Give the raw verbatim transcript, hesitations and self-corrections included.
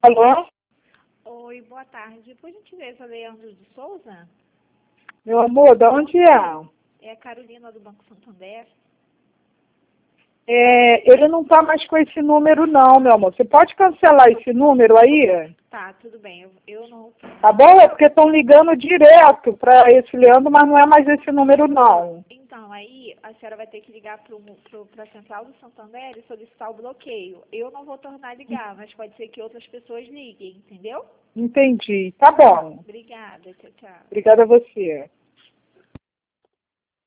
Alô? Oi, boa tarde. Por gentileza, Leandro de Souza? Meu amor, de onde é? É a Carolina do Banco Santander. É, ele não está mais com esse número não, meu amor. Você pode cancelar esse número aí? Tá, tudo bem. Eu, eu não... Tá bom? É porque estão ligando direto para esse Leandro, mas não é mais esse número não. Então, aí a senhora vai ter que ligar para a Central do Santander e solicitar o bloqueio. Eu não vou tornar a ligar, mas pode ser que outras pessoas liguem, entendeu? Entendi. Tá bom. Obrigada, tchau, tchau. Obrigada a você.